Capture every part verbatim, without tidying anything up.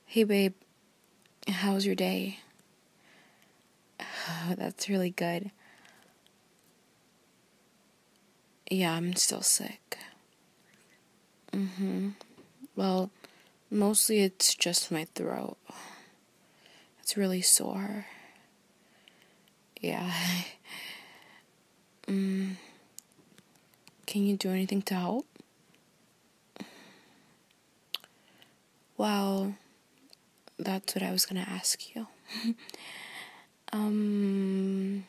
Hey babe, how's your day? Oh, that's really good. Yeah, I'm still sick. Mm-hmm. Well, mostly it's just my throat. It's really sore. Yeah. mm. Can you do anything to help? Well, that's what I was gonna ask you. um,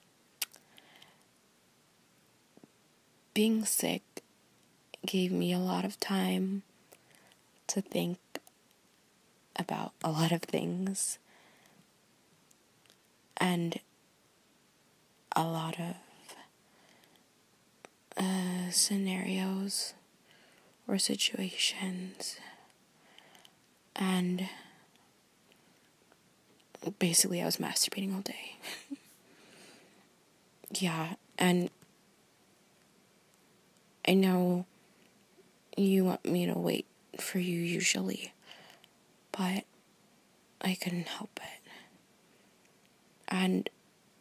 being sick gave me a lot of time to think about a lot of things and a lot of uh, scenarios or situations, and basically I was masturbating all day. Yeah, and I know you want me to wait for you usually, but I couldn't help it. And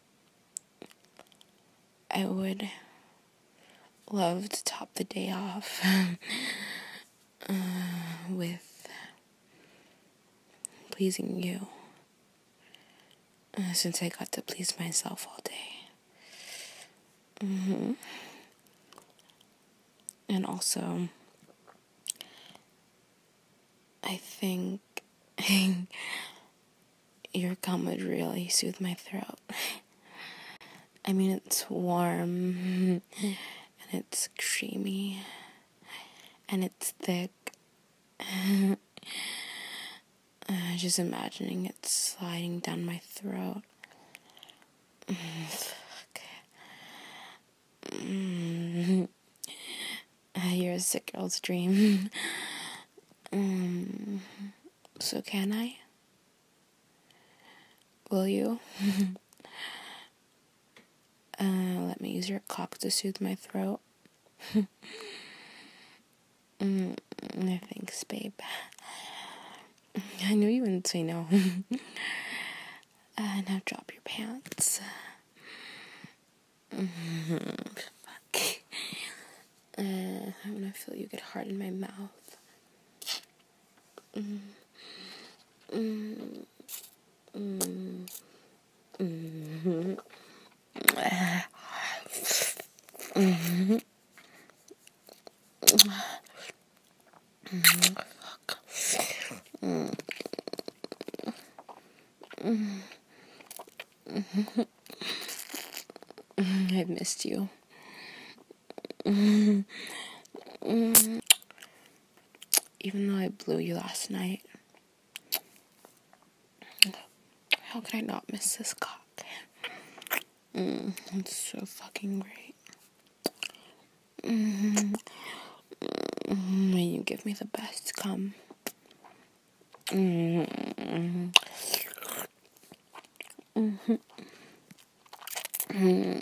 I would love to top the day off uh, with pleasing you, uh, since I got to please myself all day. Mm-hmm. And also, I think your gum would really soothe my throat. I mean, it's warm, and it's creamy, and it's thick. uh, just imagining it sliding down my throat. Fuck. Mm. You're a sick girl's dream. um, so can I? Will you? uh, let me use your cock to soothe my throat. mm, thanks, babe. I knew you wouldn't say no. uh, now drop your pants. Mm-hmm. Fuck. Uh, I'm gonna feel you get hard in my mouth. Mm. Mm. Mm. Mm-hmm. Mm-hmm. Mm. Fuck. Mm. Mm. Mm-hmm. I've missed you. Mm. Mm. Even though I blew you last night, how could I not miss this cock? Mm. It's so fucking great. Mm-hmm. Mm-hmm. You give me the best cum. Mm-hmm. Mm-hmm. Mm-hmm.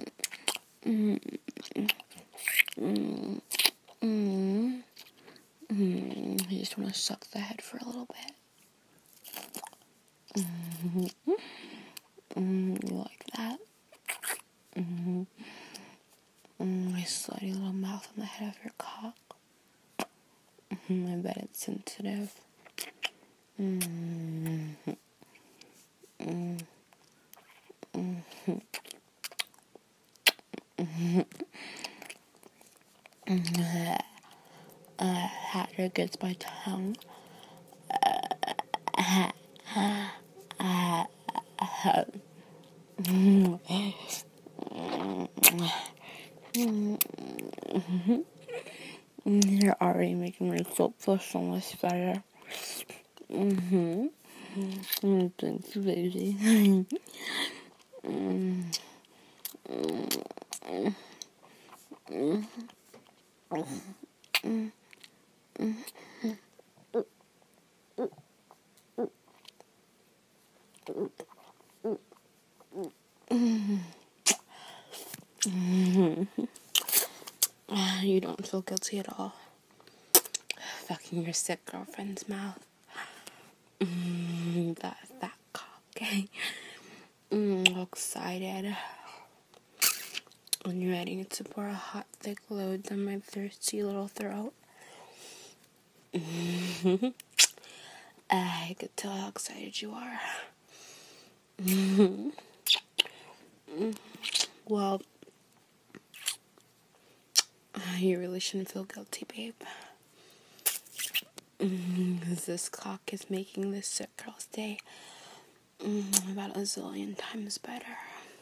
Mm-hmm. Mm-hmm. Mm-hmm. I just want to suck the head for a little bit. Mm-hmm. Mm-hmm. You like that? Mm-hmm. Mm, my slutty little mouth on the head of your cock. Mm-hmm. I bet it's sensitive. Mm-hmm. Mm-hmm. Mm-hmm. Mm-hmm. Mm-hmm. Uh, Hatter gets my tongue. Uh, uh, uh, uh, You're already making my throat feel so much better. Mm-hmm. Mm, thank you, baby. mm. Mm. Mm. Mm. Mm. You don't feel guilty at all. Fucking your sick girlfriend's mouth. Mm, that that cock. mm, excited. And ready to pour a hot, thick load down my thirsty little throat. Mm-hmm. I could tell how excited you are. Mm-hmm. Well, you really shouldn't feel guilty, babe. Mm-hmm. Because this cock is making this sick girl's day mm, about a zillion times better.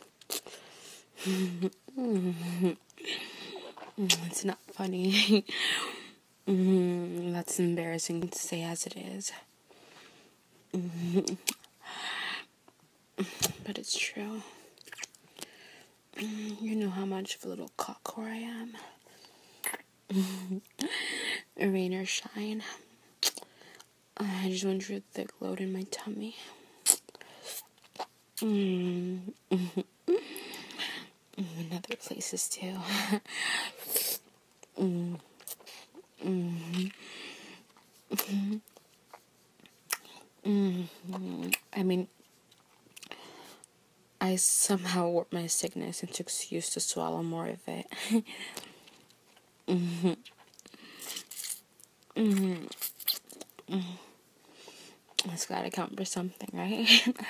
Mm-hmm. It's not funny. mm, that's embarrassing to say as it is. Mm-hmm. But it's true. Mm, you know how much of a little cock whore I am. Rain or shine. I just went through a thick load in my tummy. Mm. In other places too. mm. Mm. Mm. I mean, I somehow warped my sickness into excuse to swallow more of it. mm-hmm. Mm-hmm. Mm-hmm. It's gotta count for something, right?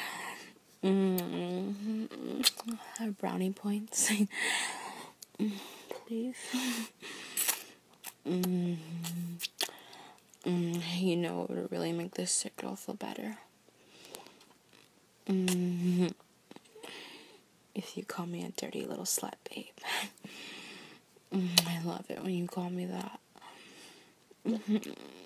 mm-hmm. Brownie points. Please. mm-hmm. Mm, you know what would really make this sick girl feel better? Mm-hmm. If you call me a dirty little slut, babe. mm, I love it when you call me that. Mm-hmm.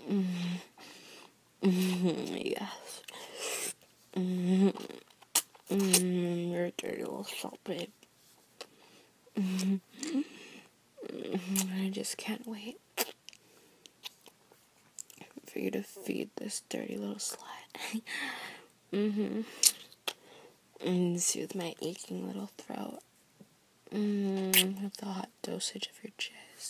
Mm-hmm. Yes. Mm-hmm. Mm-hmm. You're a dirty little slut, babe. Mm-hmm. Mm-hmm. I just can't wait for you to feed this dirty little slut. mm-hmm. And soothe my aching little throat. Mm, with the hot dosage of your jizz.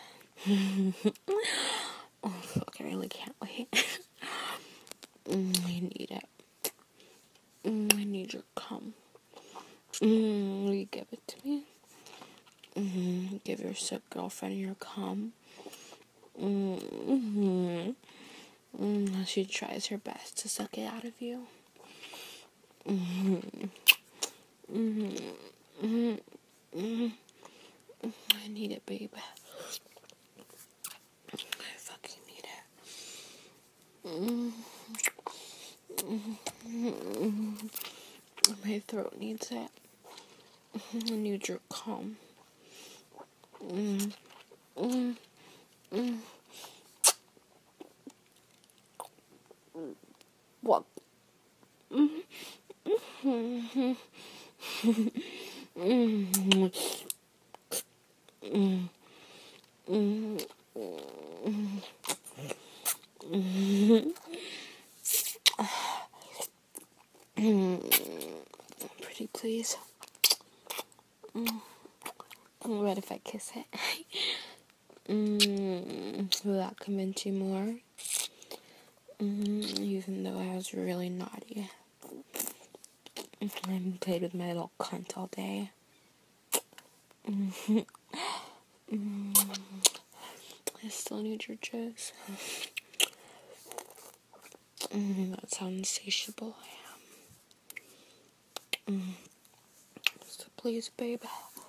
oh, fuck, I really can't wait. mm, I need it. Mm, I need your cum. Mm, will you give it to me? Mm, give your sick girlfriend your cum. Mm-hmm. Mm, she tries her best to suck it out of you. Mm-hmm. Mm-hmm. Mm-hmm. Mm-hmm. I need it, babe. I fucking need it. Mm-hmm. My throat needs it. I need your cum. Mm-hmm. Mm-hmm. What? Mm-hmm. Mm-hmm. Mm-hmm. Mm-hmm. Pretty please. Mm. What if I kiss it? mm. Will that convince you more? Mm. Even though I was really naughty. I played with my little cunt all day. Mm. Mm. I still need your jizz. Mm, that's how insatiable I am. Mm. So please, babe.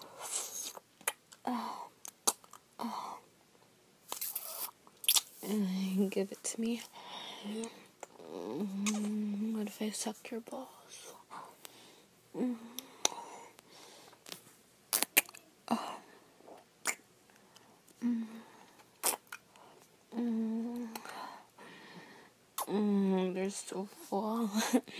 Oh. Oh. Mm, give it to me. Mm, what if I suck your balls? Mm. Oh. Mm. Mm. Mm, they're so full.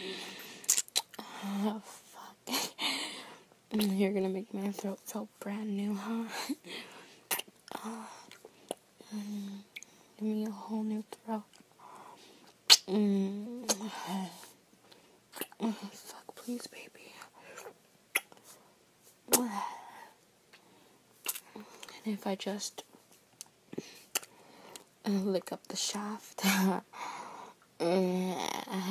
oh, fuck. You're gonna make my throat feel brand new, huh? oh. mm, give me a whole new throat. Mm. Oh, fuck, please, baby. And if I just uh, lick up the shaft.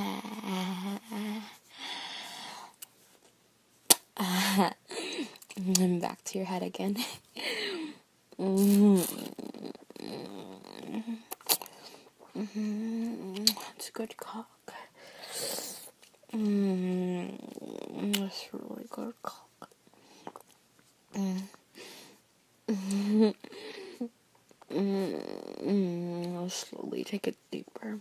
And back to your head again. Mm-hmm. Mm-hmm. It's a good cock. Mm-hmm. That's a really good cock. Mm-hmm. Mm-hmm. I'll slowly take it deeper.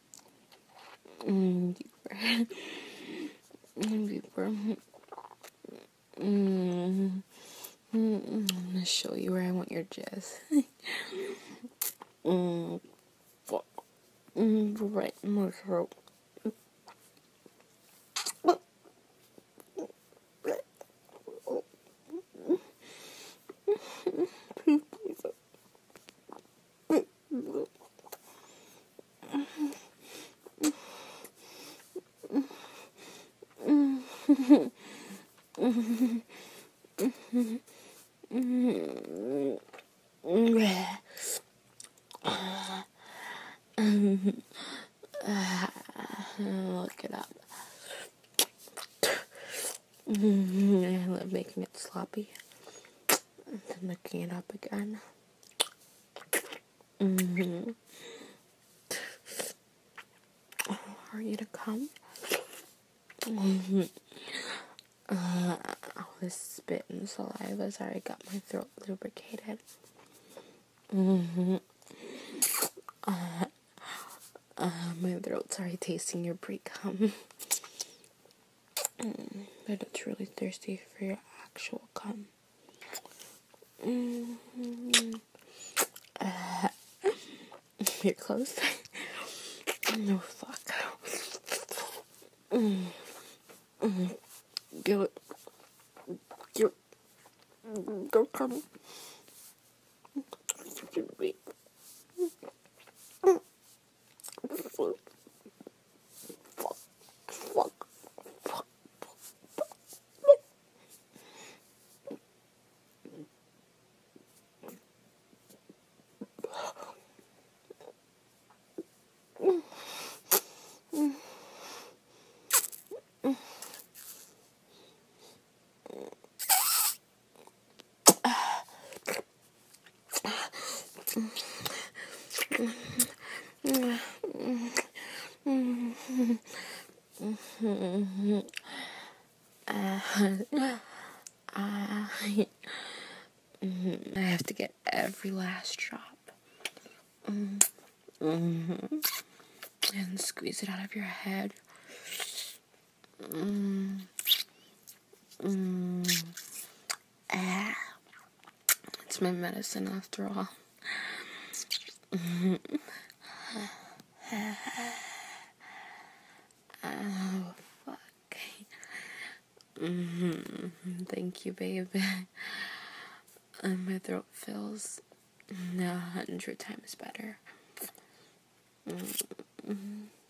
Mm, deeper. Mm, deeper. Mm. Mm, I'm gonna show you where I want your jizz. mm, fuck. Mm, right in my throat. Look it up. I love making it sloppy. And then looking it up again. Mm-hmm. Are you to come? Mm-hmm. Uh, all this spit and saliva's already got my throat lubricated. Mm-hmm. Uh, uh, my throat's already tasting your pre-cum. Mm, but it's really thirsty for your actual cum. Mm-hmm. Uh, you're close. No, fuck. Mm. Mm. Get it. Get it. Go come. Wait. Fuck. Fuck. Fuck. Fuck. I have to get every last drop. Mm-hmm. And squeeze it out of your head. Mm. Mm. Ah. It's my medicine after all. Mm-hmm. Oh, fuck. Mm-hmm. Thank you, babe. And my throat feels a hundred times better. Mm-hmm.